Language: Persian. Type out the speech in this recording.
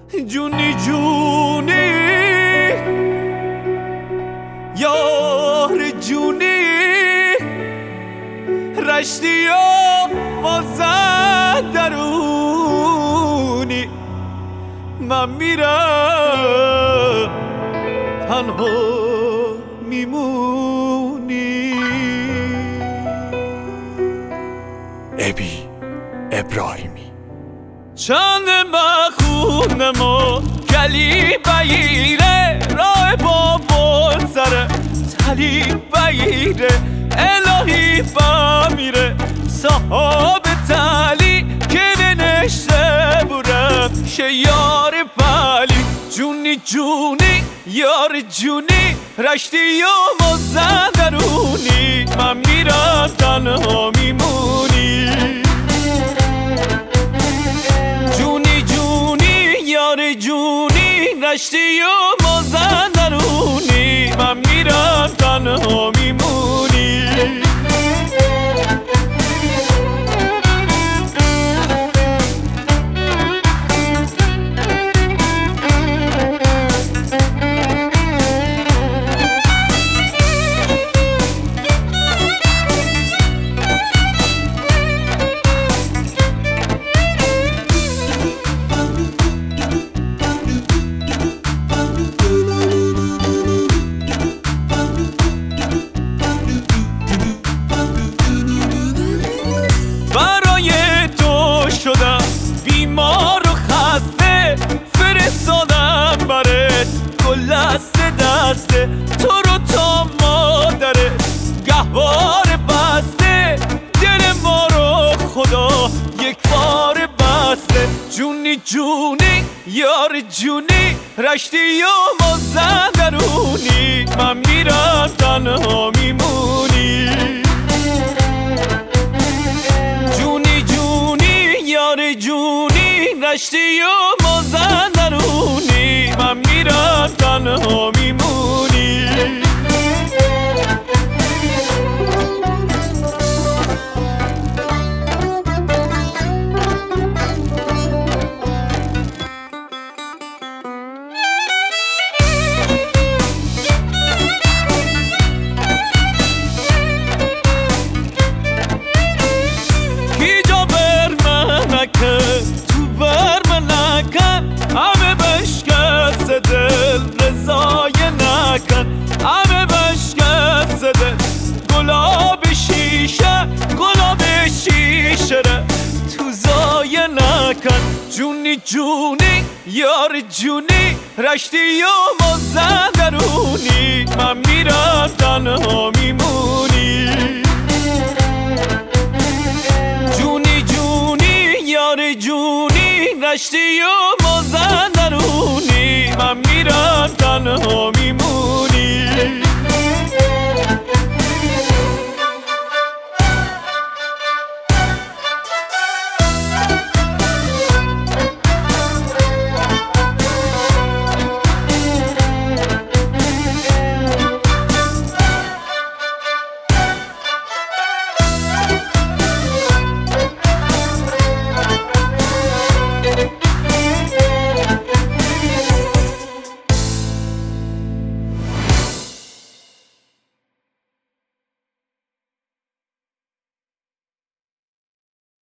جونی جونی یار جونی رشتی و مازد درونی من میرم تنها میمونی. ابی ابراهیمی. چند مخونم و گلی بگیره راه بابون سره تلی بگیره الهی بمیره صحاب تلی که ننشته بورم شیار پلی. جونی جونی یار جونی رشتی و مازن درونی من میرم تنها میمونی. جونی جونی یار جونی رشتی و مازن درونی من میرم تنها میمونی. شدم بیمار و خسته فرستادم برات گل دسته تو رو تا مادرت گهوار بسته دل ما رو خدا یک بار بسته. جونی جونی یار جونی رشتی و مازن درونی من میرم تنها میمونی. یار جونی رشتی و مازن درونی من میرم تنها میمونی. تو بر من نکن همه بشکست دل رضای نکن همه بشکست دل گلاب شیشه ره تو زای نکن. جونی جونی یار جونی رشتی و مازن درونی من میرم تنها میمونی. جونی جونی یار جونی رشتی و مازن درونی من میرم تنها